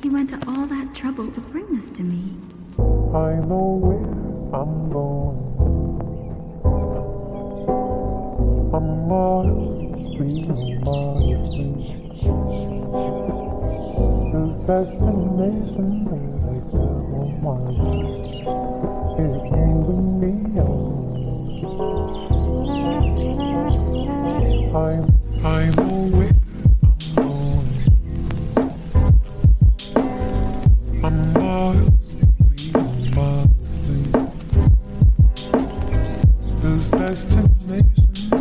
He went to all that trouble to bring this to me. I know where I'm going. I'm miles free, miles free. The destination that I set on my way is moving me on. I know where I'm going. I'm miles free, miles free. This destination